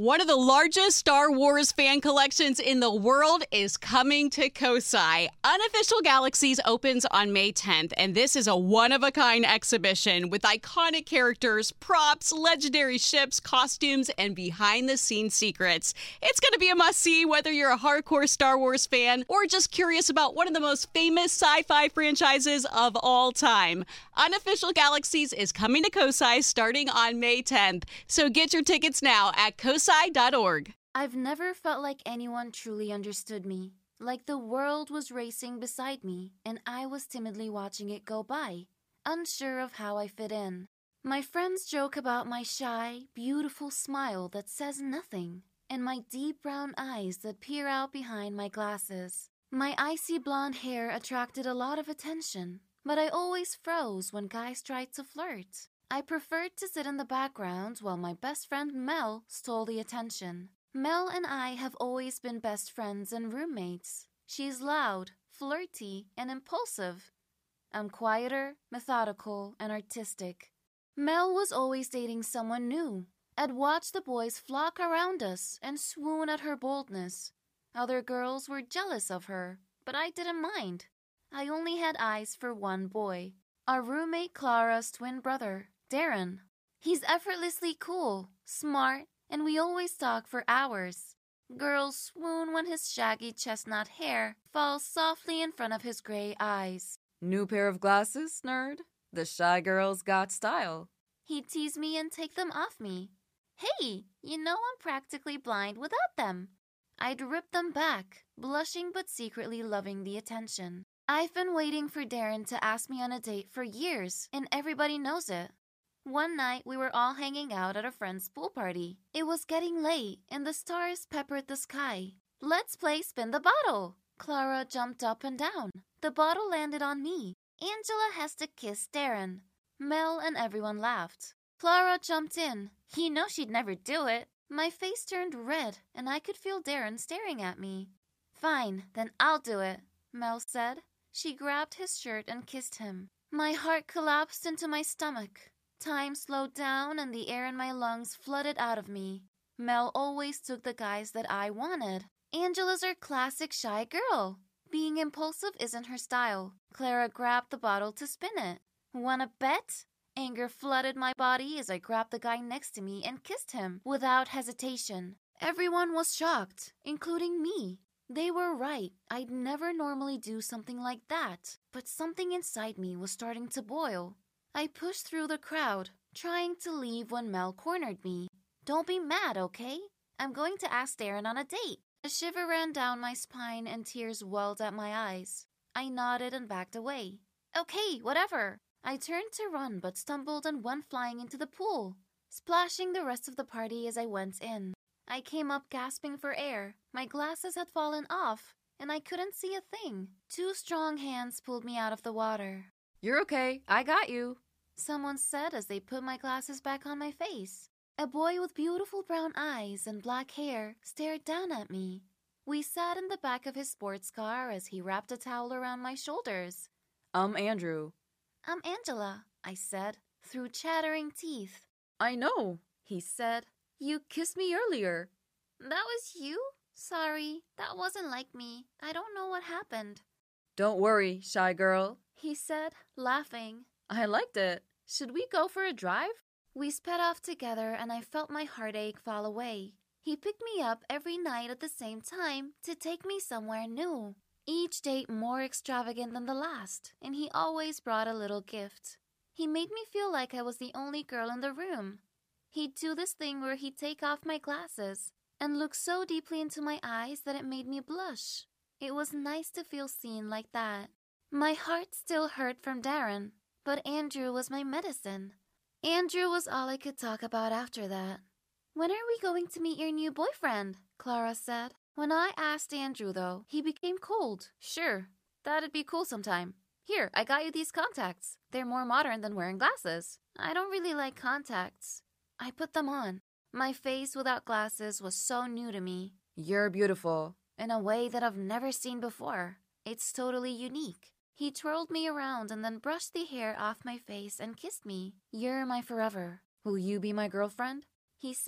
One of the largest Star Wars fan collections in the world is coming to Kosai. Unofficial Galaxies opens on May 10th, and this is a one-of-a-kind exhibition with iconic characters, props, legendary ships, costumes, and behind-the-scenes secrets. It's going to be a must-see whether you're a hardcore Star Wars fan or just curious about one of the most famous sci-fi franchises of all time. Unofficial Galaxies is coming to Kosai starting on May 10th, so get your tickets now at kosai.org. I've never felt like anyone truly understood me, like the world was racing beside me and I was timidly watching it go by, unsure of how I fit in. My friends joke about my shy, beautiful smile that says nothing and my deep brown eyes that peer out behind my glasses. My icy blonde hair attracted a lot of attention, but I always froze when guys tried to flirt. I preferred to sit in the background while my best friend Mel stole the attention. Mel and I have always been best friends and roommates. She's loud, flirty, and impulsive. I'm quieter, methodical, and artistic. Mel was always dating someone new. I'd watch the boys flock around us and swoon at her boldness. Other girls were jealous of her, but I didn't mind. I only had eyes for one boy, our roommate Clara's twin brother, Darren. He's effortlessly cool, smart, and we always talk for hours. Girls swoon when his shaggy chestnut hair falls softly in front of his gray eyes. New pair of glasses, nerd? The shy girl's got style. He'd tease me and take them off me. Hey, you know I'm practically blind without them. I'd rip them back, blushing but secretly loving the attention. I've been waiting for Darren to ask me on a date for years, and everybody knows it. One night, we were all hanging out at a friend's pool party. It was getting late, and the stars peppered the sky. Let's play Spin the Bottle. Clara jumped up and down. The bottle landed on me. Angela has to kiss Darren. Mel and everyone laughed. Clara jumped in. You know she'd never do it. My face turned red, and I could feel Darren staring at me. Fine, then I'll do it, Mel said. She grabbed his shirt and kissed him. My heart collapsed into my stomach. Time slowed down and the air in my lungs flooded out of me. Mel always took the guys that I wanted. Angela's our classic shy girl. Being impulsive isn't her style. Clara grabbed the bottle to spin it. Wanna bet? Anger flooded my body as I grabbed the guy next to me and kissed him without hesitation. Everyone was shocked, including me. They were right. I'd never normally do something like that, but something inside me was starting to boil. I pushed through the crowd, trying to leave when Mel cornered me. Don't be mad, okay? I'm going to ask Darren on a date. A shiver ran down my spine and tears welled at my eyes. I nodded and backed away. Okay, whatever. I turned to run but stumbled and went flying into the pool, splashing the rest of the party as I went in. I came up gasping for air. My glasses had fallen off, and I couldn't see a thing. 2 strong hands pulled me out of the water. You're okay. I got you, someone said as they put my glasses back on my face. A boy with beautiful brown eyes and black hair stared down at me. We sat in the back of his sports car as he wrapped a towel around my shoulders. I'm Andrew. I'm Angela, I said, through chattering teeth. I know, he said. You kissed me earlier. That was you? Sorry, that wasn't like me. I don't know what happened. Don't worry, shy girl, he said, laughing. I liked it. Should we go for a drive? We sped off together and I felt my heartache fall away. He picked me up every night at the same time to take me somewhere new. Each date more extravagant than the last, and he always brought a little gift. He made me feel like I was the only girl in the room. He'd do this thing where he'd take off my glasses and look so deeply into my eyes that it made me blush. It was nice to feel seen like that. My heart still hurt from Darren, but Andrew was my medicine. Andrew was all I could talk about after that. When are we going to meet your new boyfriend? Clara said. When I asked Andrew, though, he became cold. Sure, that'd be cool sometime. Here, I got you these contacts. They're more modern than wearing glasses. I don't really like contacts. I put them on. My face without glasses was so new to me. You're beautiful. In a way that I've never seen before. It's totally unique. He twirled me around and then brushed the hair off my face and kissed me. You're my forever. Will you be my girlfriend? He said,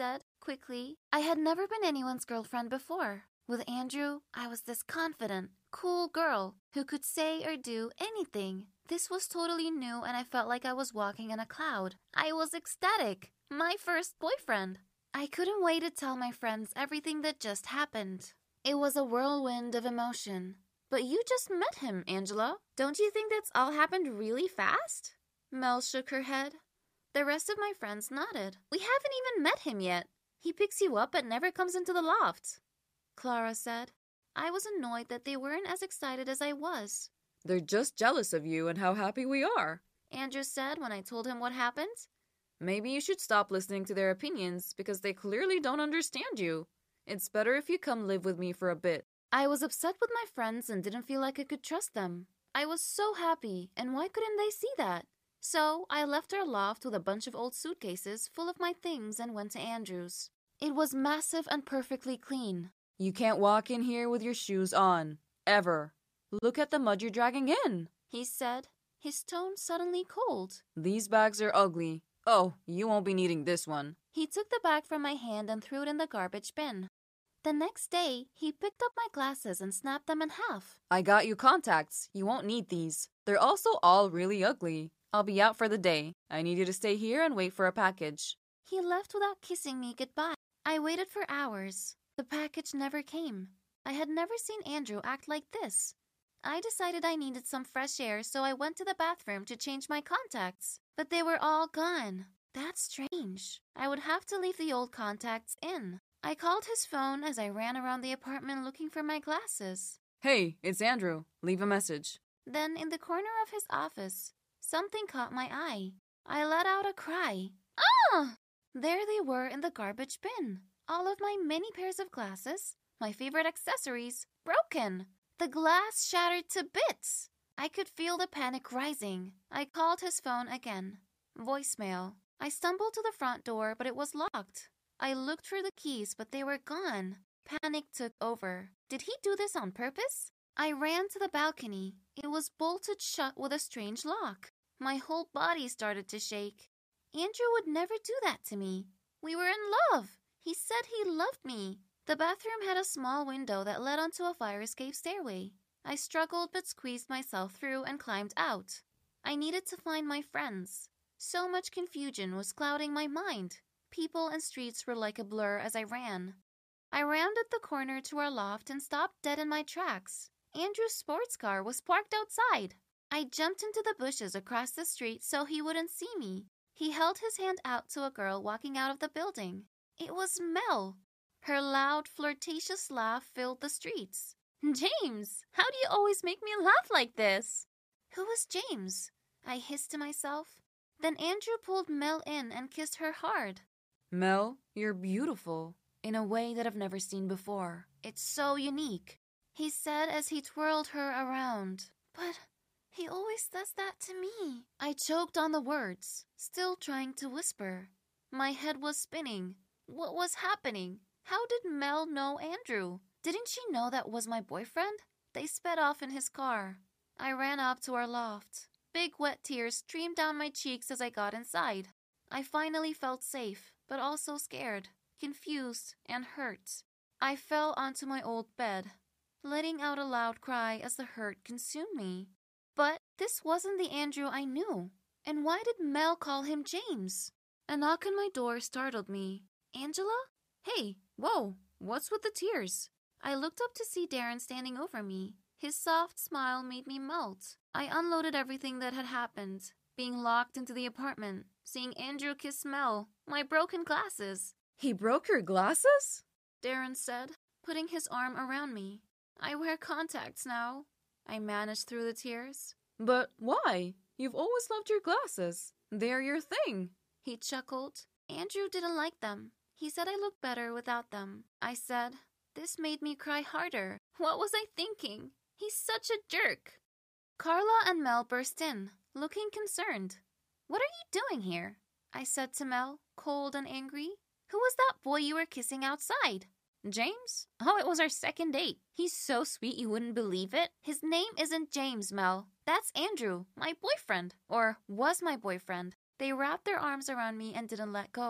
quickly. I had never been anyone's girlfriend before. With Andrew, I was this confident, cool girl who could say or do anything. This was totally new and I felt like I was walking in a cloud. I was ecstatic. My first boyfriend. I couldn't wait to tell my friends everything that just happened. It was a whirlwind of emotion. But you just met him, Angela. Don't you think that's all happened really fast? Mel shook her head. The rest of my friends nodded. We haven't even met him yet. He picks you up but never comes into the loft, Clara said. I was annoyed that they weren't as excited as I was. They're just jealous of you and how happy we are, Andrew said when I told him what happened. Maybe you should stop listening to their opinions because they clearly don't understand you. It's better if you come live with me for a bit. I was upset with my friends and didn't feel like I could trust them. I was so happy, and why couldn't they see that? So I left our loft with a bunch of old suitcases full of my things and went to Andrew's. It was massive and perfectly clean. You can't walk in here with your shoes on. Ever. Look at the mud you're dragging in, he said, his tone suddenly cold. These bags are ugly. Oh, you won't be needing this one. He took the bag from my hand and threw it in the garbage bin. The next day, he picked up my glasses and snapped them in half. I got you contacts. You won't need these. They're also all really ugly. I'll be out for the day. I need you to stay here and wait for a package. He left without kissing me goodbye. I waited for hours. The package never came. I had never seen Andrew act like this. I decided I needed some fresh air, so I went to the bathroom to change my contacts. But they were all gone. That's strange. I would have to leave the old contacts in. I called his phone as I ran around the apartment looking for my glasses. Hey, it's Andrew. Leave a message. Then, in the corner of his office, something caught my eye. I let out a cry. Ah! There they were in the garbage bin. All of my many pairs of glasses, my favorite accessories, broken. The glass shattered to bits. I could feel the panic rising. I called his phone again. Voicemail. I stumbled to the front door, but it was locked. I looked for the keys, but they were gone. Panic took over. Did he do this on purpose? I ran to the balcony. It was bolted shut with a strange lock. My whole body started to shake. Andrew would never do that to me. We were in love. He said he loved me. The bathroom had a small window that led onto a fire escape stairway. I struggled but squeezed myself through and climbed out. I needed to find my friends. So much confusion was clouding my mind. People and streets were like a blur as I ran. I rounded the corner to our loft and stopped dead in my tracks. Andrew's sports car was parked outside. I jumped into the bushes across the street so he wouldn't see me. He held his hand out to a girl walking out of the building. It was Mel. Her loud, flirtatious laugh filled the streets. James, how do you always make me laugh like this? Who was James? I hissed to myself. Then Andrew pulled Mel in and kissed her hard. Mel, you're beautiful. In a way that I've never seen before. It's so unique, he said as he twirled her around. But he always does that to me. I choked on the words, still trying to whisper. My head was spinning. What was happening? How did Mel know Andrew? Didn't she know that was my boyfriend? They sped off in his car. I ran up to our loft. Big wet tears streamed down my cheeks as I got inside. I finally felt safe, but also scared, confused, and hurt. I fell onto my old bed, letting out a loud cry as the hurt consumed me. But this wasn't the Andrew I knew. And why did Mel call him James? A knock on my door startled me. Angela? Hey, whoa, what's with the tears? I looked up to see Darren standing over me. His soft smile made me melt. I unloaded everything that had happened. Being locked into the apartment, seeing Andrew kiss Mel, my broken glasses. He broke your glasses? Darren said, putting his arm around me. I wear contacts now. I managed through the tears. But why? You've always loved your glasses. They're your thing. He chuckled. Andrew didn't like them. He said I looked better without them. I said, this made me cry harder. What was I thinking? He's such a jerk. Carla and Mel burst in, looking concerned. What are you doing here? I said to Mel, cold and angry. Who was that boy you were kissing outside? James? Oh, it was our second date. He's so sweet you wouldn't believe it. His name isn't James, Mel. That's Andrew, my boyfriend. Or was my boyfriend. They wrapped their arms around me and didn't let go.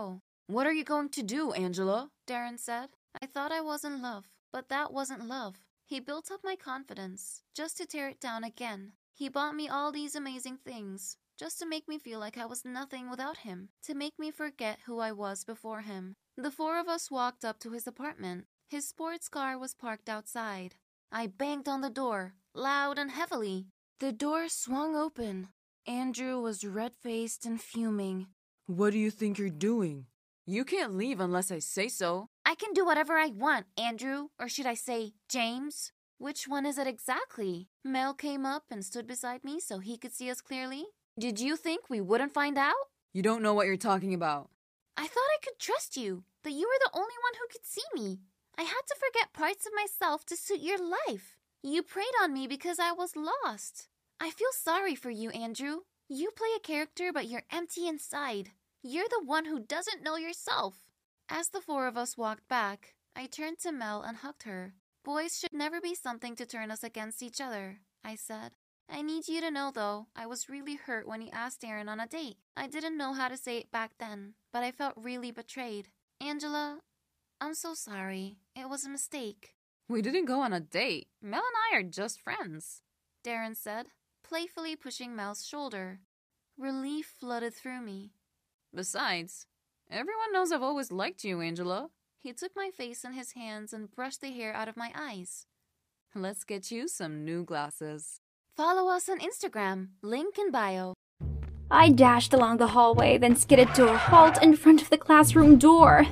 What are you going to do, Angela? Darren said. I thought I was in love, but that wasn't love. He built up my confidence, just to tear it down again. He bought me all these amazing things, just to make me feel like I was nothing without him, to make me forget who I was before him. The four of us walked up to his apartment. His sports car was parked outside. I banged on the door, loud and heavily. The door swung open. Andrew was red-faced and fuming. What do you think you're doing? You can't leave unless I say so. I can do whatever I want, Andrew, or should I say, James? Which one is it exactly? Mel came up and stood beside me so he could see us clearly. Did you think we wouldn't find out? You don't know what you're talking about. I thought I could trust you, that you were the only one who could see me. I had to forget parts of myself to suit your life. You preyed on me because I was lost. I feel sorry for you, Andrew. You play a character, but you're empty inside. You're the one who doesn't know yourself. As the four of us walked back, I turned to Mel and hugged her. Boys should never be something to turn us against each other, I said. I need you to know, though, I was really hurt when he asked Darren on a date. I didn't know how to say it back then, but I felt really betrayed. Angela, I'm so sorry. It was a mistake. We didn't go on a date. Mel and I are just friends, Darren said, playfully pushing Mel's shoulder. Relief flooded through me. Besides, everyone knows I've always liked you, Angela. He took my face in his hands and brushed the hair out of my eyes. Let's get you some new glasses. Follow us on Instagram, link in bio. I dashed along the hallway, then skidded to a halt in front of the classroom door.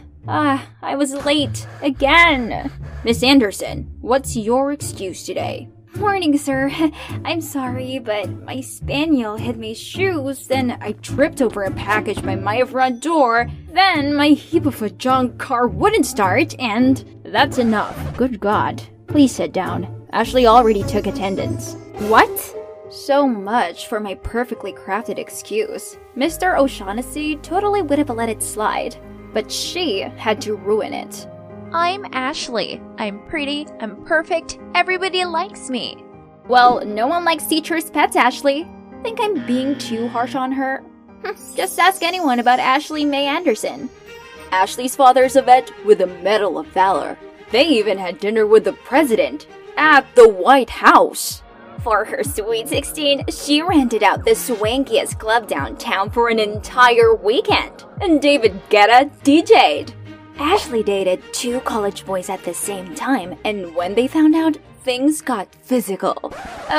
I was late. Again. Miss Anderson, what's your excuse today? Morning, sir. I'm sorry, but my spaniel hid my shoes, then I tripped over a package by my front door, then my heap of a junk car wouldn't start, and that's enough. Good God. Please sit down. Ashley already took attendance. What? So much for my perfectly crafted excuse. Mr. O'Shaughnessy totally would have let it slide, but she had to ruin it. I'm Ashley. I'm pretty, I'm perfect, everybody likes me. Well, no one likes teachers' pets, Ashley. Think I'm being too harsh on her? Just ask anyone about Ashley May Anderson. Ashley's father's a vet with a Medal of Valor. They even had dinner with the president at the White House. For her sweet 16, she rented out the swankiest club downtown for an entire weekend, and David Guetta DJ'd. Ashley dated 2 college boys at the same time, and when they found out, things got physical.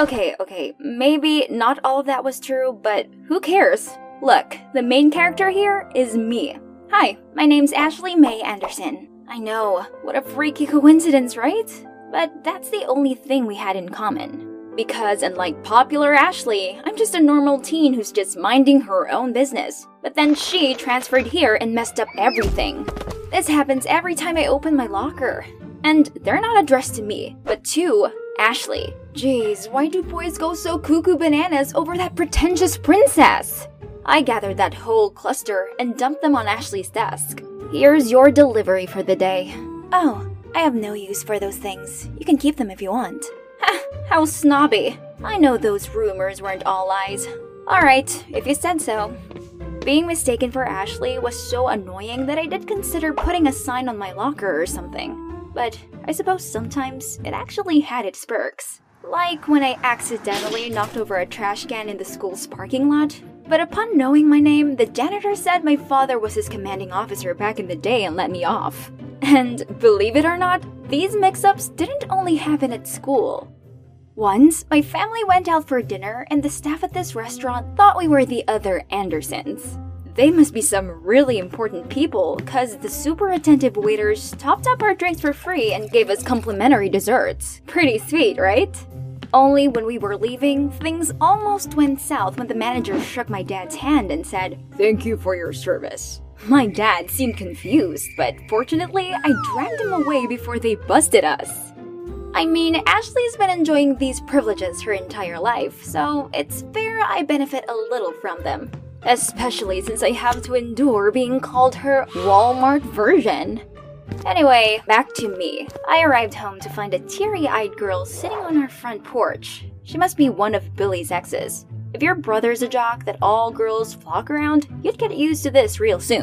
Okay, maybe not all of that was true, but who cares? Look, the main character here is me. Hi, my name's Ashley May Anderson. I know, what a freaky coincidence, right? But that's the only thing we had in common. Because unlike popular Ashley, I'm just a normal teen who's just minding her own business. But then she transferred here and messed up everything. This happens every time I open my locker. And they're not addressed to me, but to Ashley. Jeez, why do boys go so cuckoo bananas over that pretentious princess? I gathered that whole cluster and dumped them on Ashley's desk. Here's your delivery for the day. Oh, I have no use for those things. You can keep them if you want. Ha! How snobby. I know those rumors weren't all lies. Alright, if you said so. Being mistaken for Ashley was so annoying that I did consider putting a sign on my locker or something. But I suppose sometimes it actually had its perks. Like when I accidentally knocked over a trash can in the school's parking lot. But upon knowing my name, the janitor said my father was his commanding officer back in the day and let me off. And believe it or not, these mix-ups didn't only happen at school. Once, my family went out for dinner and the staff at this restaurant thought we were the other Andersons. They must be some really important people, cause the super attentive waiters topped up our drinks for free and gave us complimentary desserts. Pretty sweet, right? Only when we were leaving, things almost went south when the manager shook my dad's hand and said, "Thank you for your service." My dad seemed confused, but fortunately, I dragged him away before they busted us. I mean, Ashley's been enjoying these privileges her entire life, so it's fair I benefit a little from them. Especially since I have to endure being called her Walmart version. Anyway, back to me. I arrived home to find a teary-eyed girl sitting on our front porch. She must be one of Billy's exes. If your brother's a jock that all girls flock around, you'd get used to this real soon.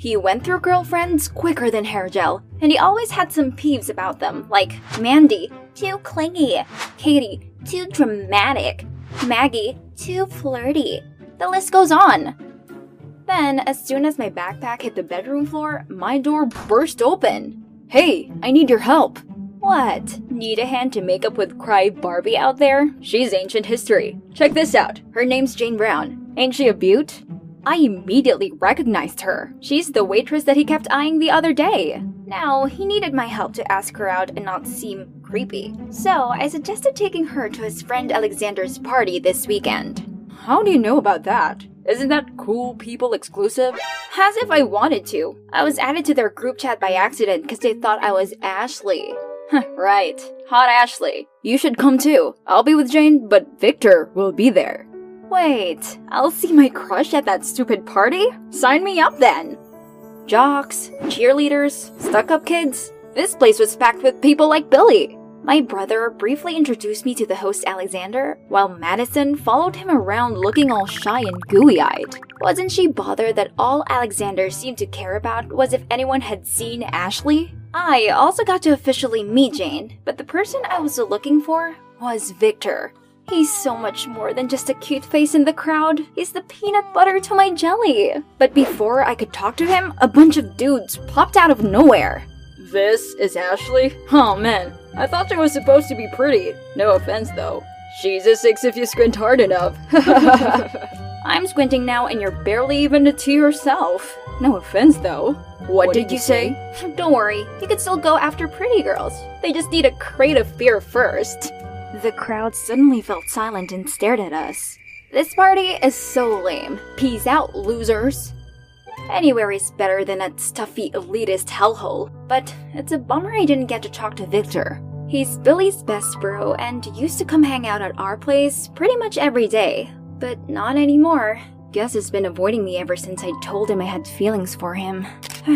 He went through girlfriends quicker than hair gel, and he always had some peeves about them, like Mandy, too clingy, Katie, too dramatic, Maggie, too flirty. The list goes on. Then, as soon as my backpack hit the bedroom floor, my door burst open. Hey, I need your help. What? Need a hand to make up with Cry Barbie out there? She's ancient history. Check this out. Her name's Jane Brown. Ain't she a beaut? I immediately recognized her. She's the waitress that he kept eyeing the other day. Now, he needed my help to ask her out and not seem creepy. So, I suggested taking her to his friend Alexander's party this weekend. How do you know about that? Isn't that cool people exclusive? As if I wanted to. I was added to their group chat by accident because they thought I was Ashley. Right. Hot Ashley. You should come too. I'll be with Jane, but Victor will be there. Wait, I'll see my crush at that stupid party? Sign me up then. Jocks, cheerleaders, stuck-up kids. This place was packed with people like Billy. My brother briefly introduced me to the host Alexander, while Madison followed him around looking all shy and gooey-eyed. Wasn't she bothered that all Alexander seemed to care about was if anyone had seen Ashley? I also got to officially meet Jane, but the person I was looking for was Victor. He's so much more than just a cute face in the crowd. He's the peanut butter to my jelly. But before I could talk to him, a bunch of dudes popped out of nowhere. This is Ashley? Oh man, I thought she was supposed to be pretty. No offense though. She's a 6 if you squint hard enough. I'm squinting now and you're barely even to yourself. No offense though. What did you say? Don't worry, you can still go after pretty girls. They just need a crate of fear first. The crowd suddenly felt silent and stared at us. This party is so lame. Peace out, losers. Anywhere is better than that stuffy elitist hellhole, but it's a bummer I didn't get to talk to Victor. He's Billy's best bro and used to come hang out at our place pretty much every day, but not anymore. Guess he's been avoiding me ever since I told him I had feelings for him.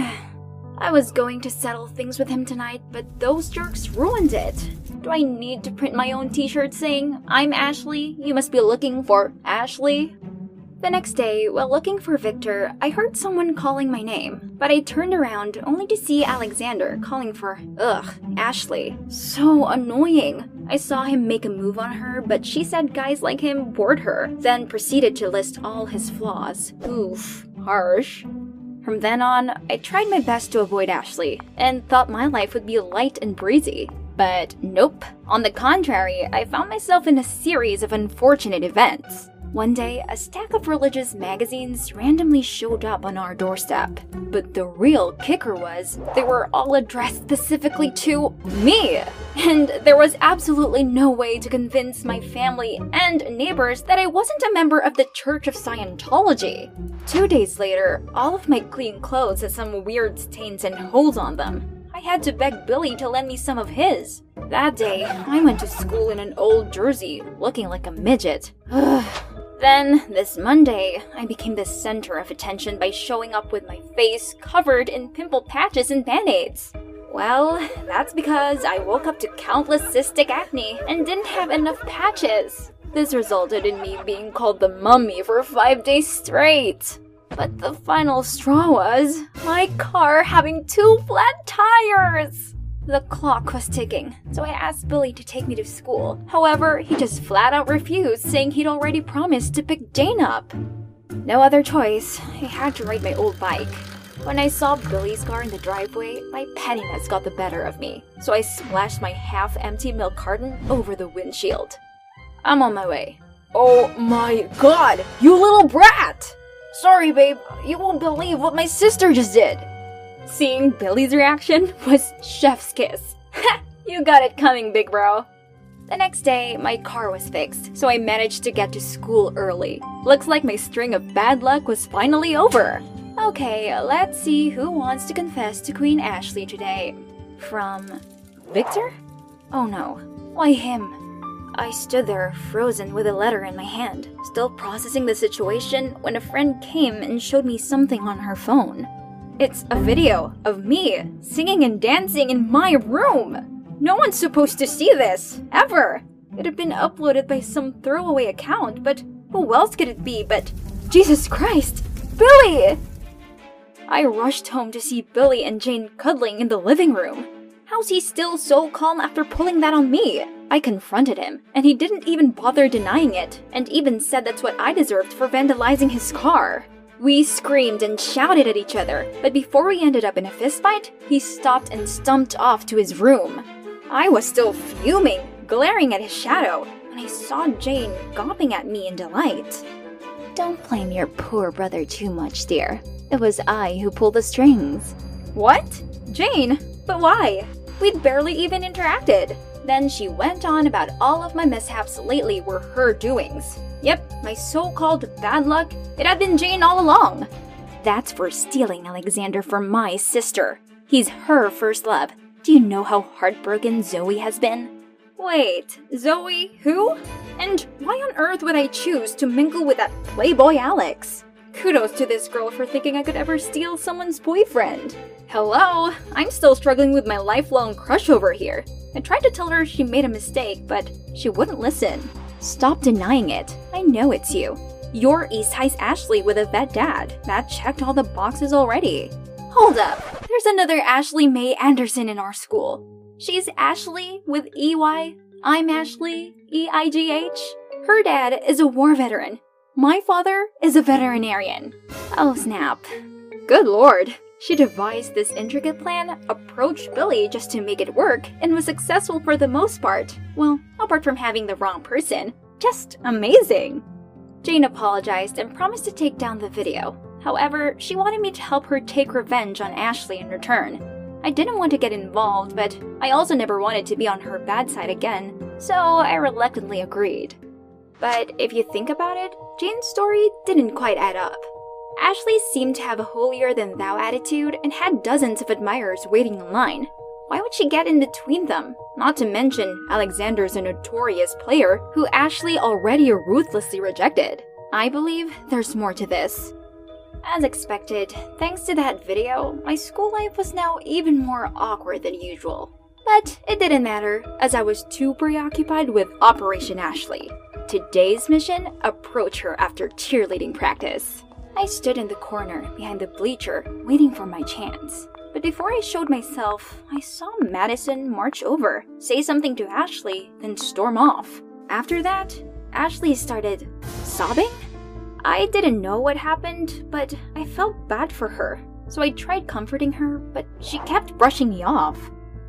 I was going to settle things with him tonight, but those jerks ruined it. Do I need to print my own t-shirt saying, "I'm Ashley, you must be looking for Ashley"? The next day, while looking for Victor, I heard someone calling my name, but I turned around only to see Alexander calling for, Ashley. So annoying. I saw him make a move on her, but she said guys like him bored her, then proceeded to list all his flaws. Oof, harsh. From then on, I tried my best to avoid Ashley, and thought my life would be light and breezy. But nope. On the contrary, I found myself in a series of unfortunate events. One day, a stack of religious magazines randomly showed up on our doorstep. But the real kicker was, they were all addressed specifically to me! And there was absolutely no way to convince my family and neighbors that I wasn't a member of the Church of Scientology. 2 days later, all of my clean clothes had some weird stains and holes on them. I had to beg Billy to lend me some of his. That day, I went to school in an old jersey, looking like a midget. Then, this Monday, I became the center of attention by showing up with my face covered in pimple patches and band-aids. Well, that's because I woke up to countless cystic acne and didn't have enough patches. This resulted in me being called the mummy for 5 days straight. But the final straw was my car having 2 flat tires. The clock was ticking, so I asked Billy to take me to school. However, he just flat out refused, saying he'd already promised to pick Jane up. No other choice, I had to ride my old bike. When I saw Billy's car in the driveway, my pettiness got the better of me, so I splashed my half-empty milk carton over the windshield. I'm on my way. Oh my god, you little brat! Sorry, babe, you won't believe what my sister just did. Seeing Billy's reaction was chef's kiss. Ha! You got it coming, big bro. The next day, my car was fixed, so I managed to get to school early. Looks like my string of bad luck was finally over. Okay, let's see who wants to confess to Queen Ashley today. From Victor? Oh no, why him? I stood there, frozen with a letter in my hand, still processing the situation when a friend came and showed me something on her phone. It's a video of me singing and dancing in my room. No one's supposed to see this, ever. It had been uploaded by some throwaway account, but who else could it be but Jesus Christ, Billy! I rushed home to see Billy and Jane cuddling in the living room. How's he still so calm after pulling that on me? I confronted him, and he didn't even bother denying it, and even said that's what I deserved for vandalizing his car. We screamed and shouted at each other, but before we ended up in a fistfight, he stopped and stumped off to his room. I was still fuming, glaring at his shadow, when I saw Jane gawping at me in delight. Don't blame your poor brother too much, dear. It was I who pulled the strings. What? Jane? But why? We'd barely even interacted. Then she went on about all of my mishaps lately were her doings. Yep, my so-called bad luck, it had been Jane all along. That's for stealing Alexander from my sister. He's her first love. Do you know how heartbroken Zoe has been? Wait, Zoe who? And why on earth would I choose to mingle with that playboy Alex? Kudos to this girl for thinking I could ever steal someone's boyfriend. Hello, I'm still struggling with my lifelong crush over here. I tried to tell her she made a mistake, but she wouldn't listen. Stop denying it. I know it's you. You're East High's Ashley with a vet dad. That checked all the boxes already. Hold up. There's another Ashley May Anderson in our school. She's Ashley with EY. I'm Ashley, EIGH. Her dad is a war veteran. My father is a veterinarian. Oh snap. Good lord. She devised this intricate plan, approached Billy just to make it work, and was successful for the most part. Well, apart from having the wrong person. Just amazing. Jane apologized and promised to take down the video. However, she wanted me to help her take revenge on Ashley in return. I didn't want to get involved, but I also never wanted to be on her bad side again, so I reluctantly agreed. But if you think about it, Jane's story didn't quite add up. Ashley seemed to have a holier-than-thou attitude and had dozens of admirers waiting in line. Why would she get in between them? Not to mention, Alexander's a notorious player who Ashley already ruthlessly rejected. I believe there's more to this. As expected, thanks to that video, my school life was now even more awkward than usual. But it didn't matter, as I was too preoccupied with Operation Ashley. Today's mission, approach her after cheerleading practice. I stood in the corner behind the bleacher, waiting for my chance. But before I showed myself, I saw Madison march over, say something to Ashley, then storm off. After that, Ashley started sobbing? I didn't know what happened, but I felt bad for her. So I tried comforting her, but she kept brushing me off.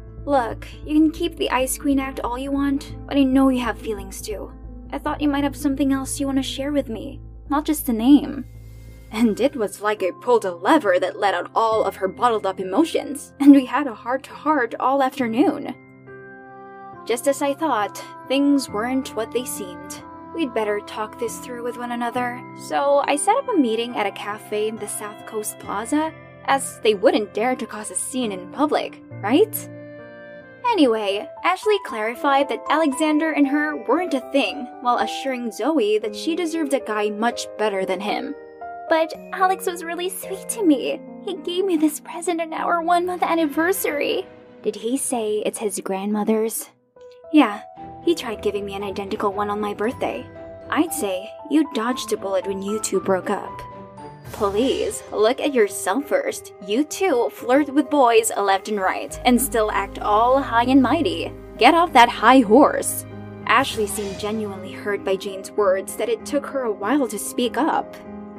Look, you can keep the Ice Queen act all you want, but I know you have feelings too. I thought you might have something else you want to share with me, not just a name. And it was like I pulled a lever that let out all of her bottled up emotions, and we had a heart-to-heart all afternoon. Just as I thought, things weren't what they seemed. We'd better talk this through with one another, so I set up a meeting at a cafe in the South Coast Plaza, as they wouldn't dare to cause a scene in public, right? Anyway, Ashley clarified that Alexander and her weren't a thing, while assuring Zoe that she deserved a guy much better than him. But Alex was really sweet to me. He gave me this present on our 1-month anniversary. Did he say it's his grandmother's? Yeah, he tried giving me an identical one on my birthday. I'd say you dodged a bullet when you two broke up. Please, look at yourself first. You two flirt with boys left and right, and still act all high and mighty. Get off that high horse. Ashley seemed genuinely hurt by Jane's words that it took her a while to speak up.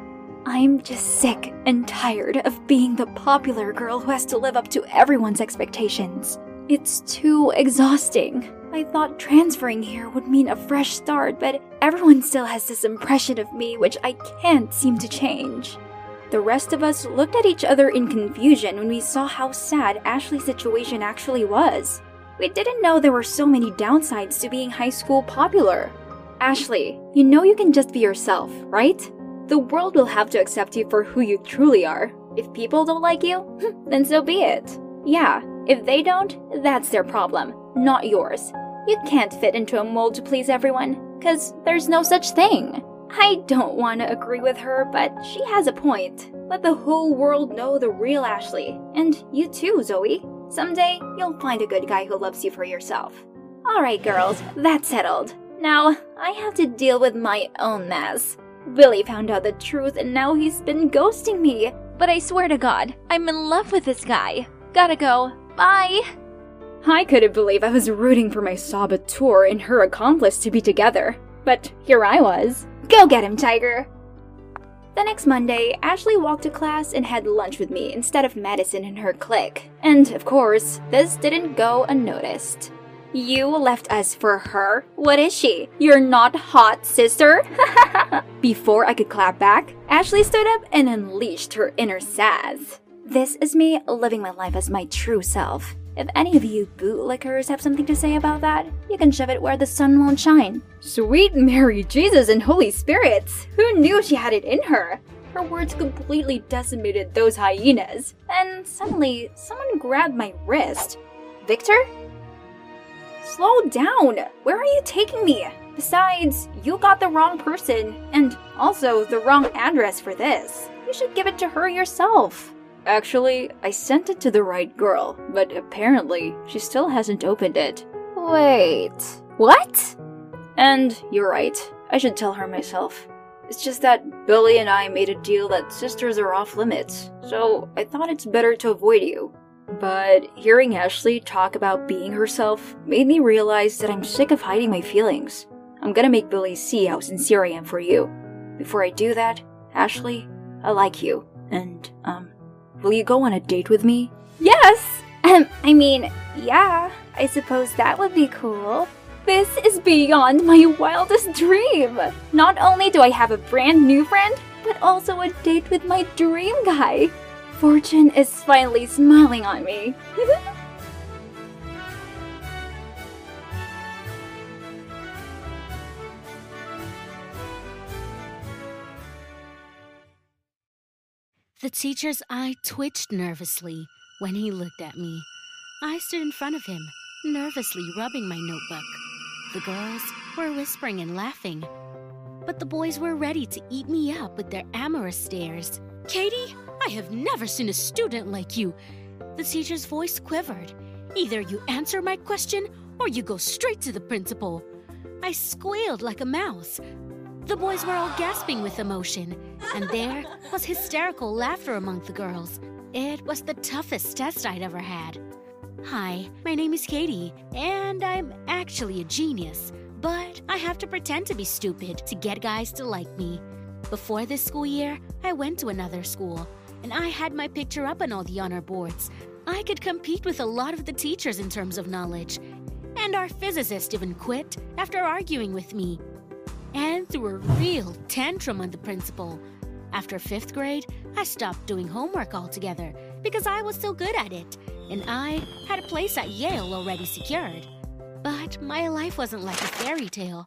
I'm just sick and tired of being the popular girl who has to live up to everyone's expectations. It's too exhausting. I thought transferring here would mean a fresh start, but everyone still has this impression of me which I can't seem to change. The rest of us looked at each other in confusion when we saw how sad Ashley's situation actually was. We didn't know there were so many downsides to being high school popular. Ashley, you know you can just be yourself, right? The world will have to accept you for who you truly are. If people don't like you, then so be it. Yeah, if they don't, that's their problem, not yours. You can't fit into a mold to please everyone, 'cause there's no such thing. I don't want to agree with her, but she has a point. Let the whole world know the real Ashley. And you too, Zoe. Someday, you'll find a good guy who loves you for yourself. Alright girls, that's settled. Now, I have to deal with my own mess. Billy found out the truth and now he's been ghosting me. but I swear to God, I'm in love with this guy. Gotta go. Bye. I couldn't believe I was rooting for my saboteur and her accomplice to be together. But here I was. Go get him, Tiger! The next Monday, Ashley walked to class and had lunch with me instead of Madison and her clique. And, of course, this didn't go unnoticed. You left us for her? What is she? You're not hot, sister? Before I could clap back, Ashley stood up and unleashed her inner sass. This is me living my life as my true self. If any of you bootlickers have something to say about that, you can shove it where the sun won't shine. Sweet Mary Jesus and Holy Spirits! Who knew she had it in her? Her words completely decimated those hyenas. And suddenly, someone grabbed my wrist. Victor? Slow down! Where are you taking me? Besides, you got the wrong person, and also the wrong address for this. You should give it to her yourself. Actually, I sent it to the right girl, but apparently she still hasn't opened it. Wait, what? And you're right, I should tell her myself. It's just that Billy and I made a deal that sisters are off limits, so I thought it's better to avoid you. But hearing Ashley talk about being herself made me realize that I'm sick of hiding my feelings. I'm gonna make Billy see how sincere I am for you. Before I do that, Ashley, I like you, and, will you go on a date with me? Yes! Yeah, I suppose that would be cool. This is beyond my wildest dream! Not only do I have a brand new friend, but also a date with my dream guy. Fortune is finally smiling on me. The teacher's eye twitched nervously when he looked at me. I stood in front of him, nervously rubbing my notebook. The girls were whispering and laughing, but the boys were ready to eat me up with their amorous stares. "Katie, I have never seen a student like you." The teacher's voice quivered. "Either you answer my question or you go straight to the principal." I squealed like a mouse. The boys were all gasping with emotion, and there was hysterical laughter among the girls. It was the toughest test I'd ever had. "Hi, my name is Katie, and I'm actually a genius, but I have to pretend to be stupid to get guys to like me." Before this school year, I went to another school, and I had my picture up on all the honor boards. I could compete with a lot of the teachers in terms of knowledge, and our physicist even quit after arguing with me and threw a real tantrum on the principal. After 5th grade, I stopped doing homework altogether because I was so good at it, and I had a place at Yale already secured. But my life wasn't like a fairy tale.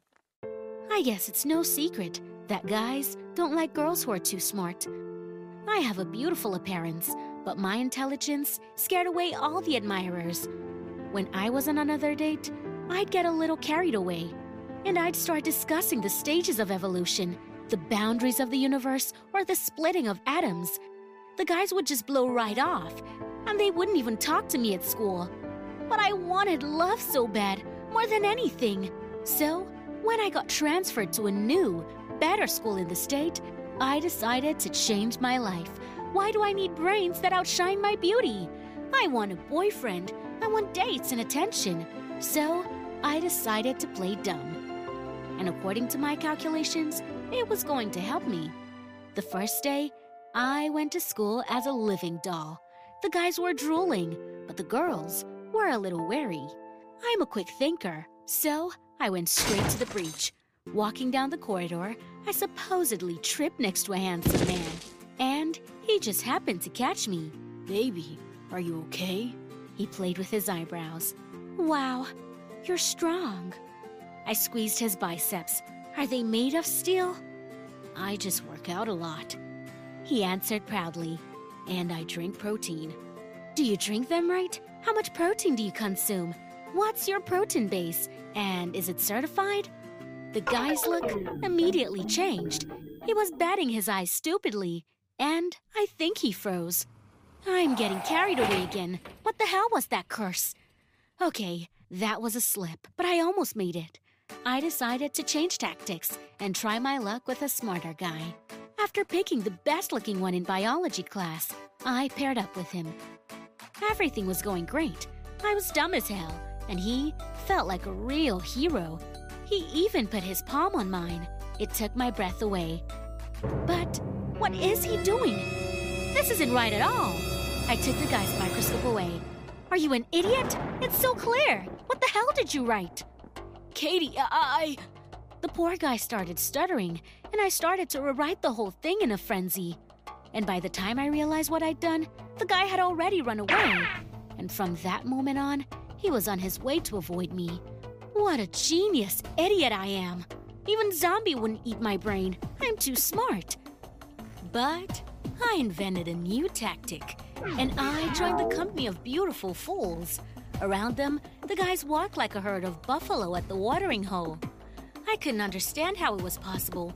I guess it's no secret that guys don't like girls who are too smart. I have a beautiful appearance, but my intelligence scared away all the admirers. When I was on another date, I'd get a little carried away, and I'd start discussing the stages of evolution, the boundaries of the universe, or the splitting of atoms. The guys would just blow right off, and they wouldn't even talk to me at school. But I wanted love so bad, more than anything. So, when I got transferred to a new, better school in the state, I decided to change my life. Why do I need brains that outshine my beauty? I want a boyfriend. I want dates and attention. So, I decided to play dumb. And according to my calculations, it was going to help me. The first day, I went to school as a living doll. The guys were drooling, but the girls were a little wary. I'm a quick thinker, so I went straight to the breach. Walking down the corridor, I supposedly tripped next to a handsome man, and he just happened to catch me. "Baby, are you okay?" He played with his eyebrows. "Wow, you're strong." I squeezed his biceps. "Are they made of steel?" "I just work out a lot," he answered proudly. "And I drink protein." "Do you drink them right? How much protein do you consume? What's your protein base? And is it certified?" The guy's look immediately changed. He was batting his eyes stupidly, and I think he froze. I'm getting carried away again. What the hell was that curse? Okay, that was a slip, but I almost made it. I decided to change tactics and try my luck with a smarter guy. After picking the best-looking one in biology class, I paired up with him. Everything was going great. I was dumb as hell, and he felt like a real hero. He even put his palm on mine. It took my breath away. But what is he doing? This isn't right at all. I took the guy's microscope away. Are you an idiot? It's so clear. What the hell did you write? Katie, The poor guy started stuttering, and I started to rewrite the whole thing in a frenzy. And by the time I realized what I'd done, the guy had already run away. And from that moment on, he was on his way to avoid me. What a genius idiot I am. Even Zombie wouldn't eat my brain. I'm too smart. But I invented a new tactic, and I joined the company of beautiful fools. Around them, the guys walked like a herd of buffalo at the watering hole. I couldn't understand how it was possible.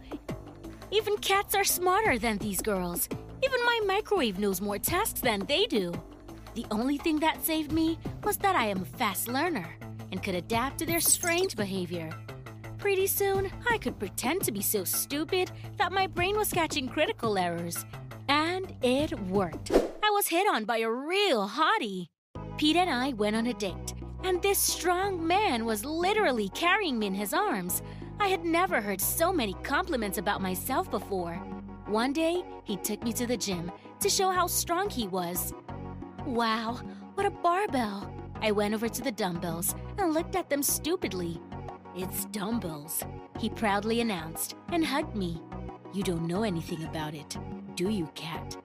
Even cats are smarter than these girls. Even my microwave knows more tasks than they do. The only thing that saved me was that I am a fast learner and could adapt to their strange behavior. Pretty soon, I could pretend to be so stupid that my brain was catching critical errors. And it worked. I was hit on by a real hottie. Pete and I went on a date, and this strong man was literally carrying me in his arms. I had never heard so many compliments about myself before. One day, he took me to the gym to show how strong he was. Wow, what a barbell! I went over to the dumbbells and looked at them stupidly. It's dumbbells, he proudly announced and hugged me. You don't know anything about it, do you, Cat?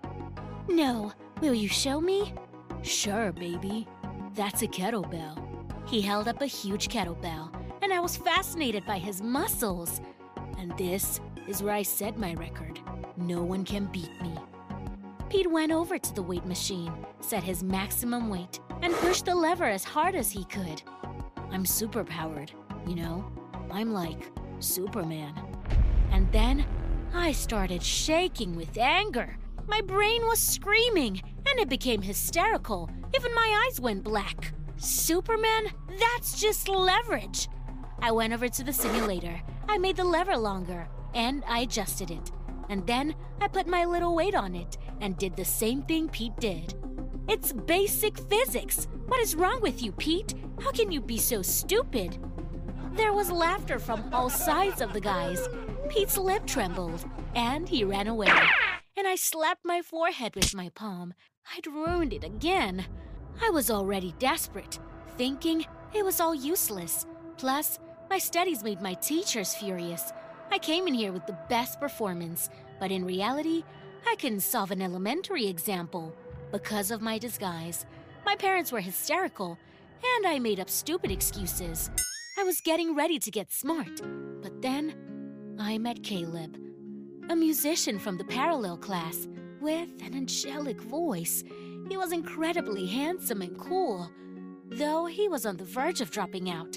No, will you show me? Sure, baby. That's a kettlebell. He held up a huge kettlebell, and I was fascinated by his muscles. And this is where I set my record. No one can beat me. Pete went over to the weight machine, set his maximum weight, and pushed the lever as hard as he could. I'm superpowered, you know? I'm like Superman. And then I started shaking with anger. My brain was screaming, and it became hysterical. Even my eyes went black. Superman? That's just leverage. I went over to the simulator. I made the lever longer, and I adjusted it. And then I put my little weight on it and did the same thing Pete did. It's basic physics. What is wrong with you, Pete? How can you be so stupid? There was laughter from all sides of the guys. Pete's lip trembled, and he ran away. And I slapped my forehead with my palm. I'd ruined it again. I was already desperate, thinking it was all useless. Plus, my studies made my teachers furious. I came in here with the best performance, but in reality, I couldn't solve an elementary example. Because of my disguise, my parents were hysterical, and I made up stupid excuses. I was getting ready to get smart, but then I met Caleb, a musician from the parallel class with an angelic voice. He was incredibly handsome and cool, though he was on the verge of dropping out.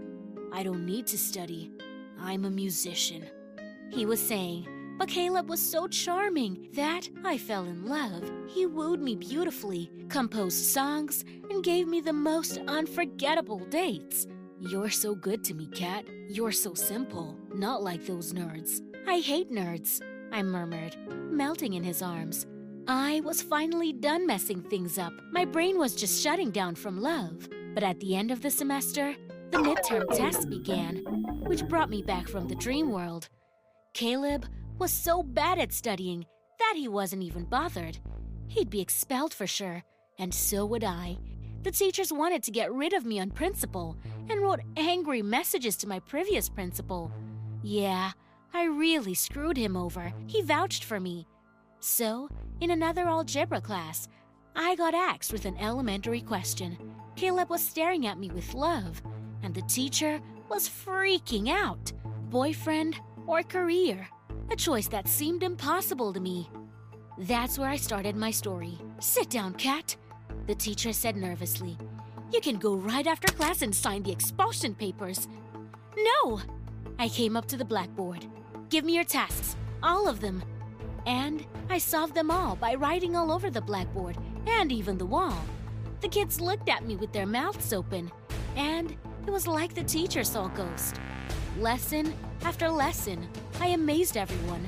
I don't need to study. I'm a musician, he was saying. But Caleb was so charming that I fell in love. He wooed me beautifully, composed songs, and gave me the most unforgettable dates. You're so good to me, Kat. You're so simple, not like those nerds. I hate nerds, I murmured, melting in his arms. I was finally done messing things up. My brain was just shutting down from love. But at the end of the semester, the midterm tests began, which brought me back from the dream world. Caleb was so bad at studying that he wasn't even bothered. He'd be expelled for sure, and so would I. The teachers wanted to get rid of me on principle and wrote angry messages to my previous principal. Yeah, I really screwed him over. He vouched for me. So, in another algebra class, I got axed with an elementary question. Caleb was staring at me with love, and the teacher was freaking out. Boyfriend or career? A choice that seemed impossible to me. That's where I started my story. Sit down, Kat, the teacher said nervously. You can go right after class and sign the expulsion papers. No! I came up to the blackboard. Give me your tasks, all of them. And I solved them all by writing all over the blackboard and even the wall. The kids looked at me with their mouths open, and it was like the teacher saw a ghost. Lesson after lesson, I amazed everyone.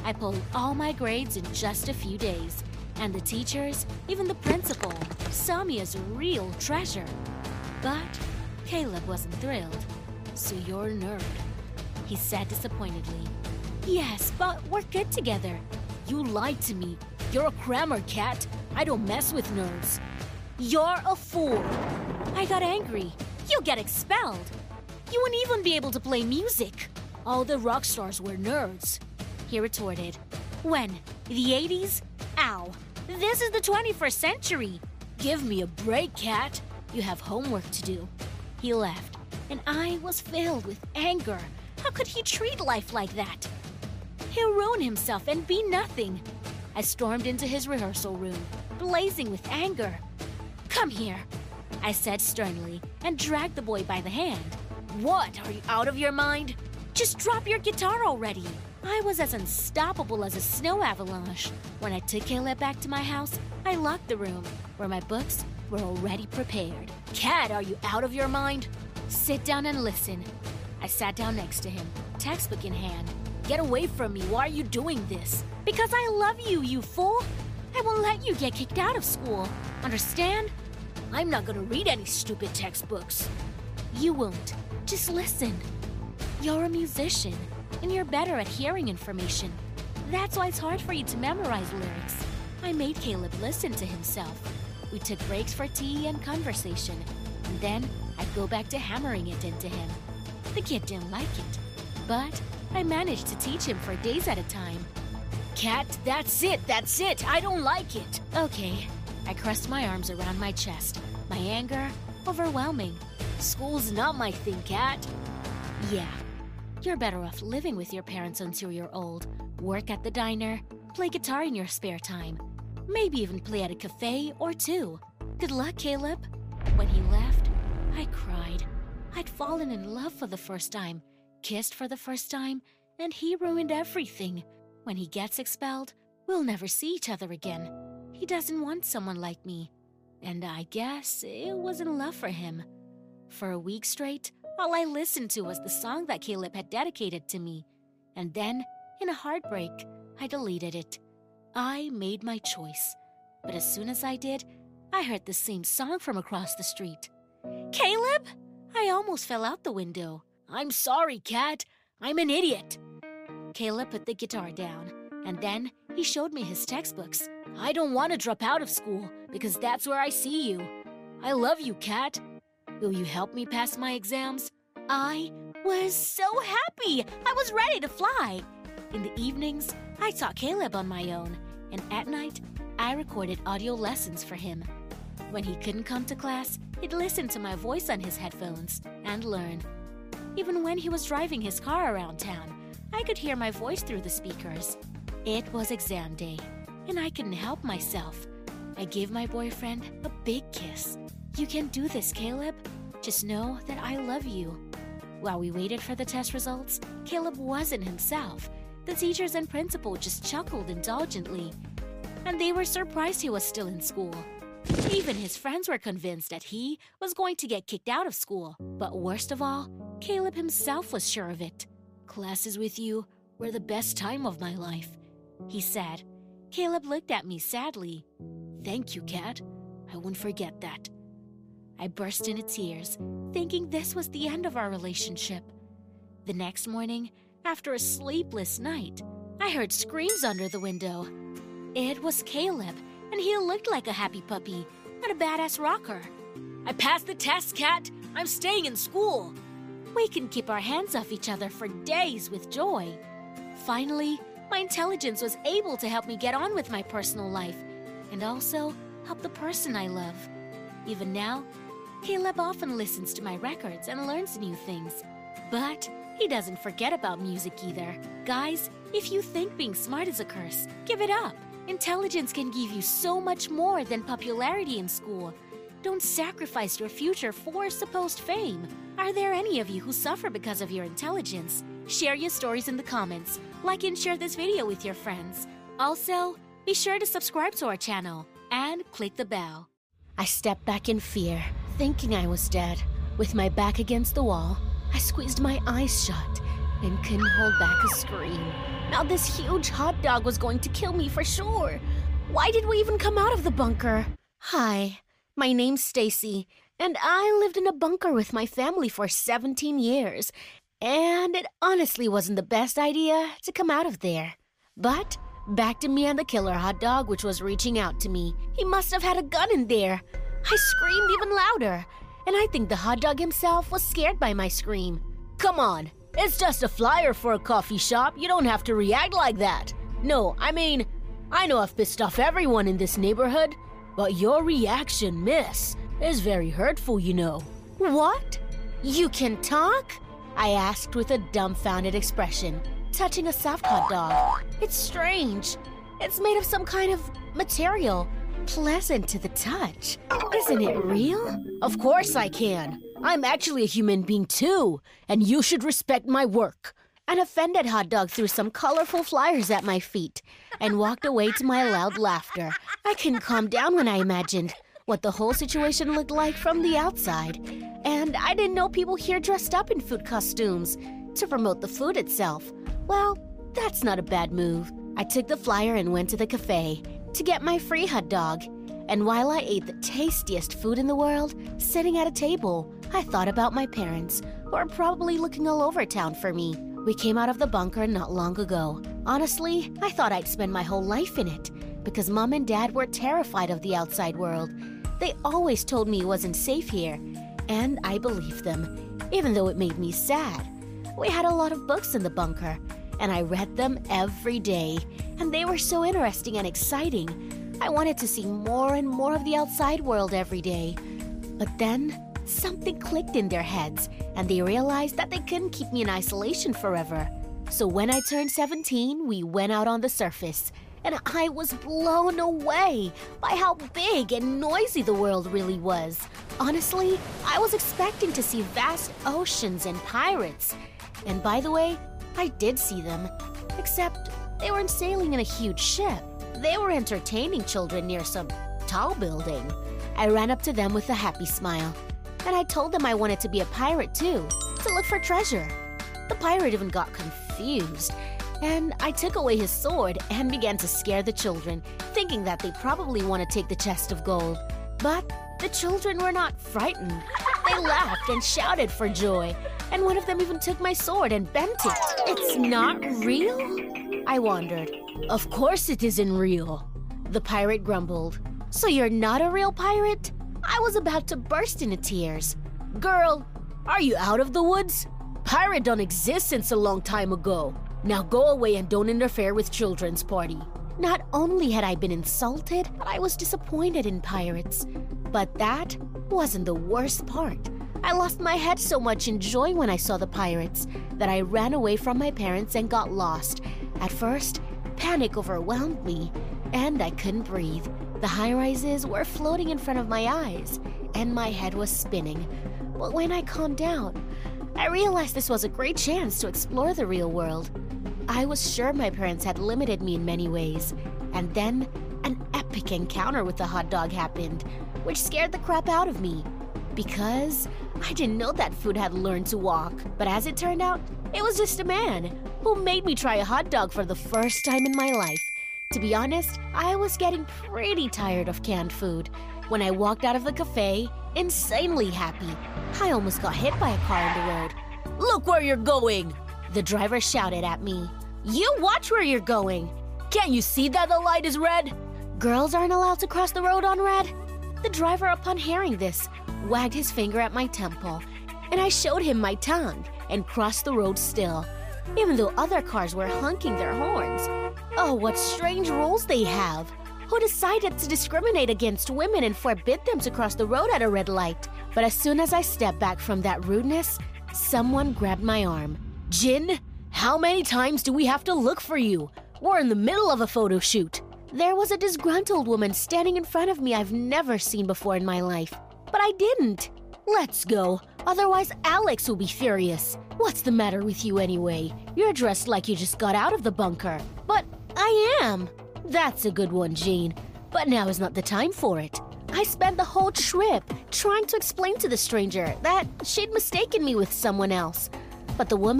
I pulled all my grades in just a few days, and the teachers, even the principal, saw me as a real treasure. But Caleb wasn't thrilled. "So you're a nerd," he said disappointedly. "Yes, but we're good together." "You lied to me. You're a crammer, Cat. I don't mess with nerds." "You're a fool." I got angry. "You'll get expelled. You won't even be able to play music. All the rock stars were nerds," he retorted. "When? The 80s? Ow. This is the 21st century. Give me a break, Cat. You have homework to do." He left, and I was filled with anger. How could he treat life like that? He'll ruin himself and be nothing. I stormed into his rehearsal room, blazing with anger. "Come here," I said sternly, and dragged the boy by the hand. "What? Are you out of your mind? Just drop your guitar already." I was as unstoppable as a snow avalanche. When I took Caleb back to my house, I locked the room, where my books were already prepared. "Cat, are you out of your mind?" "Sit down and listen." I sat down next to him, textbook in hand. "Get away from me. Why are you doing this?" "Because I love you, you fool. I won't let you get kicked out of school. Understand?" "I'm not gonna read any stupid textbooks." "You won't. Just listen. You're a musician, and you're better at hearing information. That's why it's hard for you to memorize lyrics." I made Caleb listen to himself. We took breaks for tea and conversation, and then I'd go back to hammering it into him. The kid didn't like it, but I managed to teach him for days at a time. "Cat, that's it. I don't like it." "Okay." I crossed my arms around my chest, my anger overwhelming. "School's not my thing, Cat." "Yeah. You're better off living with your parents until you're old, work at the diner, play guitar in your spare time, maybe even play at a cafe or two. Good luck, Caleb." When he left, I cried. I'd fallen in love for the first time, kissed for the first time, and he ruined everything. When he gets expelled, we'll never see each other again. He doesn't want someone like me. And I guess it wasn't love for him. For a week straight, all I listened to was the song that Caleb had dedicated to me. And then, in a heartbreak, I deleted it. I made my choice. But as soon as I did, I heard the same song from across the street. "Caleb?" I almost fell out the window. "I'm sorry, Cat. I'm an idiot." Caleb put the guitar down, and then he showed me his textbooks. "I don't want to drop out of school, because that's where I see you. I love you, Cat. Will you help me pass my exams?" I was so happy. I was ready to fly. In the evenings, I taught Caleb on my own, and at night, I recorded audio lessons for him. When he couldn't come to class, he'd listen to my voice on his headphones and learn. Even when he was driving his car around town, I could hear my voice through the speakers. It was exam day, and I couldn't help myself. I gave my boyfriend a big kiss. "You can do this, Caleb. Just know that I love you." While we waited for the test results, Caleb wasn't himself. The teachers and principal just chuckled indulgently, and they were surprised he was still in school. Even his friends were convinced that he was going to get kicked out of school. But worst of all, Caleb himself was sure of it. "Classes with you were the best time of my life," he said. Caleb looked at me sadly. "Thank you, Cat. I won't forget that." I burst into tears, thinking this was the end of our relationship. The next morning, after a sleepless night, I heard screams under the window. It was Caleb, and he looked like a happy puppy, not a badass rocker. "I passed the test, Cat. I'm staying in school." We can keep our hands off each other for days with joy. Finally, my intelligence was able to help me get on with my personal life, and also help the person I love. Even now, Caleb often listens to my records and learns new things. But he doesn't forget about music either. Guys, if you think being smart is a curse, give it up. Intelligence can give you so much more than popularity in school. Don't sacrifice your future for supposed fame. Are there any of you who suffer because of your intelligence? Share your stories in the comments. Like and share this video with your friends. Also, be sure to subscribe to our channel and click the bell. I stepped back in fear, thinking I was dead. With my back against the wall, I squeezed my eyes shut and couldn't hold back a scream. Now this huge hot dog was going to kill me for sure. Why did we even come out of the bunker? Hi, my name's Stacy, and I lived in a bunker with my family for 17 years, and it honestly wasn't the best idea to come out of there. But back to me and the killer hot dog, which was reaching out to me. He must have had a gun in there. I screamed even louder, and I think the hot dog himself was scared by my scream. Come on, it's just a flyer for a coffee shop. You don't have to react like that. No, I mean, I know I've pissed off everyone in this neighborhood, but your reaction, miss, is very hurtful, you know. What? You can talk? I asked with a dumbfounded expression, touching a soft hot dog. It's strange. It's made of some kind of material, pleasant to the touch. Isn't it real? Of course I can. I'm actually a human being too, and you should respect my work. An offended hot dog threw some colorful flyers at my feet and walked away to my loud laughter. I couldn't calm down when I imagined what the whole situation looked like from the outside. And I didn't know people here dressed up in food costumes to promote the food itself. Well, that's not a bad move. I took the flyer and went to the cafe to get my free hot dog. And while I ate the tastiest food in the world, sitting at a table, I thought about my parents, who are probably looking all over town for me. We came out of the bunker not long ago. Honestly, I thought I'd spend my whole life in it, because Mom and Dad were terrified of the outside world. They always told me it wasn't safe here, and I believed them, even though it made me sad. We had a lot of books in the bunker, and I read them every day, and they were so interesting and exciting. I wanted to see more and more of the outside world every day. But then, something clicked in their heads, and they realized that they couldn't keep me in isolation forever. So when I turned 17, we went out on the surface, and I was blown away by how big and noisy the world really was. Honestly, I was expecting to see vast oceans and pirates. And by the way, I did see them, except they weren't sailing in a huge ship. They were entertaining children near some tall building. I ran up to them with a happy smile, and I told them I wanted to be a pirate too, to look for treasure. The pirate even got confused, and I took away his sword and began to scare the children, thinking that they probably want to take the chest of gold. But the children were not frightened. They laughed and shouted for joy, and one of them even took my sword and bent it. It's not real? I wondered. Of course it isn't real, the pirate grumbled. So you're not a real pirate? I was about to burst into tears. Girl, are you out of the woods? Pirate don't exist since a long time ago. Now go away and don't interfere with children's party. Not only had I been insulted, but I was disappointed in pirates. But that wasn't the worst part. I lost my head so much in joy when I saw the pirates that I ran away from my parents and got lost. At first, panic overwhelmed me, and I couldn't breathe. The high-rises were floating in front of my eyes, and my head was spinning. But when I calmed down, I realized this was a great chance to explore the real world. I was sure my parents had limited me in many ways, and then an epic encounter with the hot dog happened, which scared the crap out of me, because I didn't know that food had learned to walk. But as it turned out, it was just a man who made me try a hot dog for the first time in my life. To be honest, I was getting pretty tired of canned food. When I walked out of the cafe, insanely happy, I almost got hit by a car on the road. Look where you're going! The driver shouted at me. You watch where you're going! Can't you see that the light is red? Girls aren't allowed to cross the road on red? The driver, upon hearing this, wagged his finger at my temple, and I showed him my tongue and crossed the road still, even though other cars were honking their horns. Oh, what strange rules they have! Who decided to discriminate against women and forbid them to cross the road at a red light? But as soon as I stepped back from that rudeness, someone grabbed my arm. Jin, how many times do we have to look for you? We're in the middle of a photo shoot. There was a disgruntled woman standing in front of me I've never seen before in my life. But I didn't. Let's go, otherwise Alex will be furious. What's the matter with you anyway? You're dressed like you just got out of the bunker. But I am. That's a good one, Jean. But now is not the time for it. I spent the whole trip trying to explain to the stranger that she'd mistaken me with someone else. But the woman,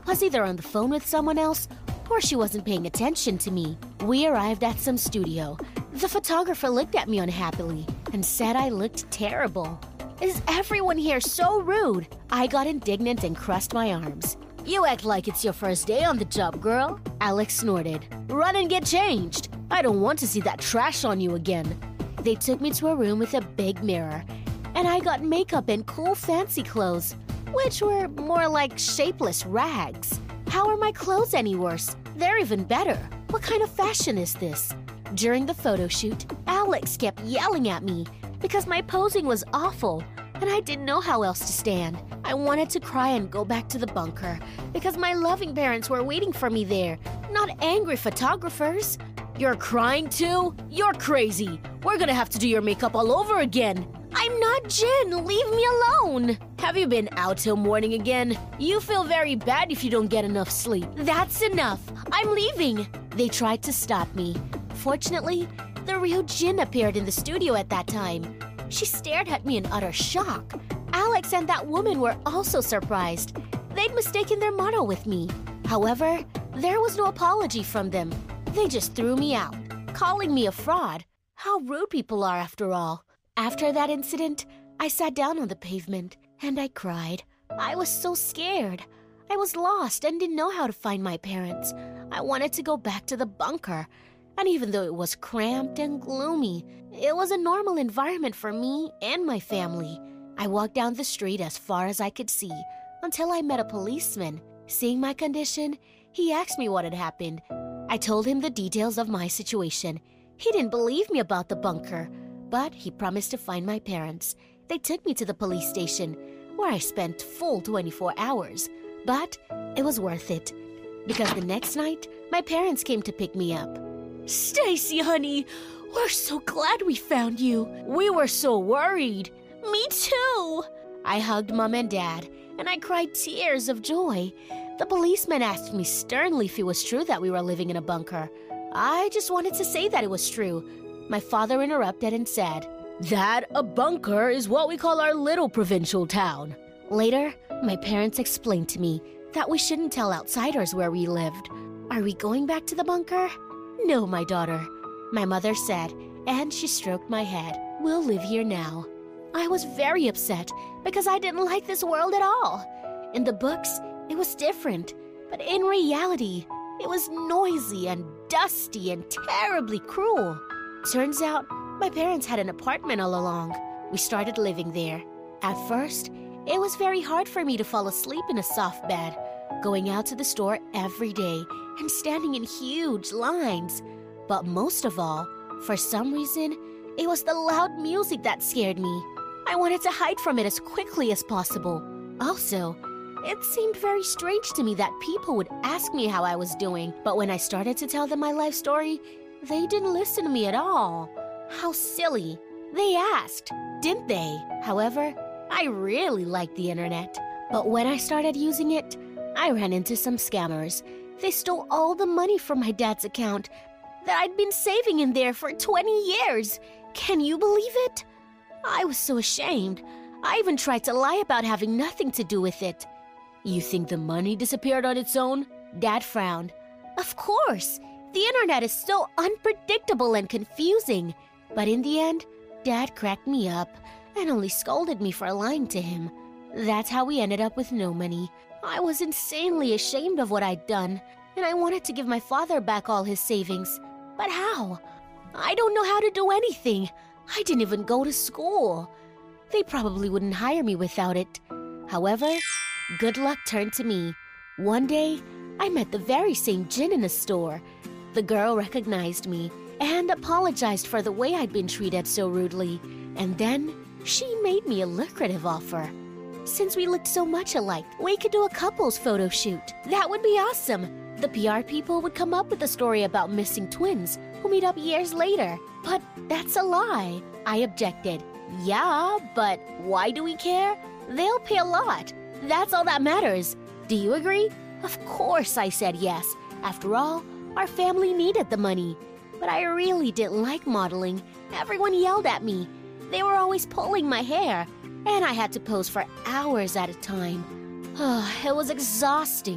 was either on the phone with someone else or she wasn't paying attention to me. We arrived at some studio. The photographer looked at me unhappily and said I looked terrible. Is everyone here so rude? I got indignant and crossed my arms. You act like it's your first day on the job, girl. Alex snorted. Run and get changed. I don't want to see that trash on you again. They took me to a room with a big mirror, and I got makeup and cool fancy clothes, which were more like shapeless rags. How are my clothes any worse? They're even better. What kind of fashion is this? During the photo shoot, Alex kept yelling at me because my posing was awful, and I didn't know how else to stand. I wanted to cry and go back to the bunker because my loving parents were waiting for me there, not angry photographers. You're crying too? You're crazy. We're gonna have to do your makeup all over again. I'm not Jin. Leave me alone. Have you been out till morning again? You feel very bad if you don't get enough sleep. That's enough. I'm leaving. They tried to stop me. Fortunately, the real Jin appeared in the studio at that time. She stared at me in utter shock. Alex and that woman were also surprised. They'd mistaken their motto with me. However, there was no apology from them. They just threw me out, calling me a fraud. How rude people are after all. After that incident, I sat down on the pavement and I cried. I was so scared. I was lost and didn't know how to find my parents. I wanted to go back to the bunker. And even though it was cramped and gloomy, it was a normal environment for me and my family. I walked down the street as far as I could see until I met a policeman. Seeing my condition, he asked me what had happened. I told him the details of my situation. He didn't believe me about the bunker, but he promised to find my parents. They took me to the police station, where I spent full 24 hours. But it was worth it, because the next night, my parents came to pick me up. Stacy, honey, we're so glad we found you. We were so worried. Me too. I hugged Mom and Dad, and I cried tears of joy. The policeman asked me sternly if it was true that we were living in a bunker. I just wanted to say that it was true. My father interrupted and said, "That a bunker is what we call our little provincial town." Later, my parents explained to me that we shouldn't tell outsiders where we lived. Are we going back to the bunker? No, my daughter, my mother said, and she stroked my head. We'll live here now. I was very upset because I didn't like this world at all. In the books, it was different, but in reality, it was noisy and dusty and terribly cruel. Turns out, my parents had an apartment all along. We started living there. At first, it was very hard for me to fall asleep in a soft bed, going out to the store every day and standing in huge lines. But most of all, for some reason, it was the loud music that scared me. I wanted to hide from it as quickly as possible. Also, it seemed very strange to me that people would ask me how I was doing, but when I started to tell them my life story, they didn't listen to me at all. How silly. They asked, didn't they? However, I really liked the internet. But when I started using it, I ran into some scammers. They stole all the money from my dad's account that I'd been saving in there for 20 years. Can you believe it? I was so ashamed. I even tried to lie about having nothing to do with it. You think the money disappeared on its own? Dad frowned. Of course. The internet is so unpredictable and confusing. But in the end, Dad cracked me up and only scolded me for lying to him. That's how we ended up with no money. I was insanely ashamed of what I'd done, and I wanted to give my father back all his savings. But how? I don't know how to do anything. I didn't even go to school. They probably wouldn't hire me without it. However, good luck turned to me. One day, I met the very same Jin in a store. The girl recognized me and apologized for the way I'd been treated so rudely. And then, she made me a lucrative offer. Since we looked so much alike, we could do a couples photo shoot. That would be awesome. The PR people would come up with a story about missing twins who meet up years later. But that's a lie. I objected. Yeah, but why do we care? They'll pay a lot. That's all that matters. Do you agree? Of course I said yes. After all, our family needed the money. But I really didn't like modeling. Everyone yelled at me. They were always pulling my hair, and I had to pose for hours at a time. It was exhausting.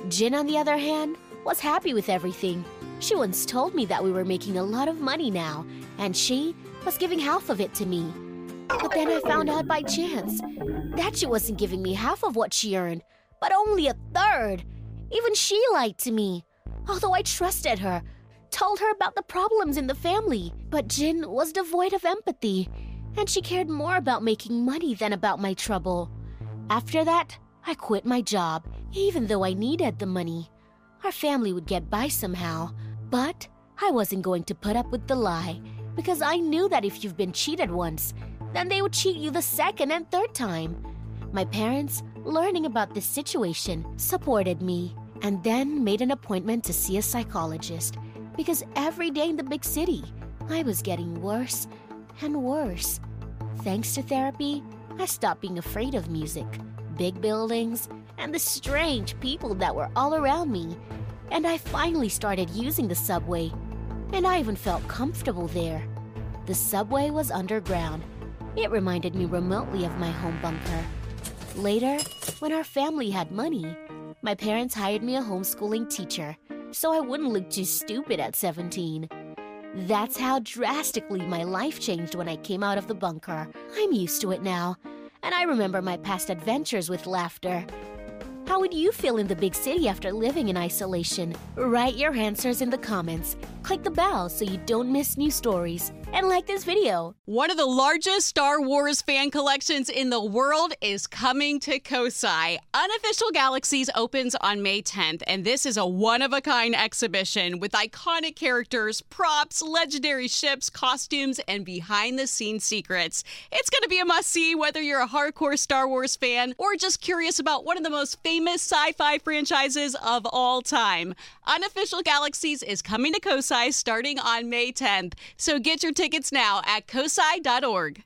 Jin, on the other hand, was happy with everything. She once told me that we were making a lot of money now, and she was giving half of it to me. But then I found out by chance that she wasn't giving me half of what she earned, but only a third. Even she lied to me. Although I trusted her, told her about the problems in the family. But Jin was devoid of empathy, and she cared more about making money than about my trouble. After that, I quit my job, even though I needed the money. Our family would get by somehow, but I wasn't going to put up with the lie, because I knew that if you've been cheated once, then they would cheat you the second and third time. My parents, learning about this situation, supported me, and then made an appointment to see a psychologist, because every day in the big city, I was getting worse and worse. Thanks to therapy, I stopped being afraid of music, big buildings, and the strange people that were all around me. And I finally started using the subway, and I even felt comfortable there. The subway was underground. It reminded me remotely of my home bunker. Later, when our family had money, my parents hired me a homeschooling teacher, so I wouldn't look too stupid at 17. That's how drastically my life changed when I came out of the bunker. I'm used to it now, and I remember my past adventures with laughter. How would you feel in the big city after living in isolation? Write your answers in the comments. Click the bell so you don't miss new stories. And like this video. One of the largest Star Wars fan collections in the world is coming to Kosai. Unofficial Galaxies opens on May 10th, and this is a one-of-a-kind exhibition with iconic characters, props, legendary ships, costumes, and behind-the-scenes secrets. It's going to be a must-see whether you're a hardcore Star Wars fan or just curious about one of the most famous sci-fi franchises of all time. Unofficial Galaxies is coming to Kosai starting on May 10th, so get your tickets now at kosai.org.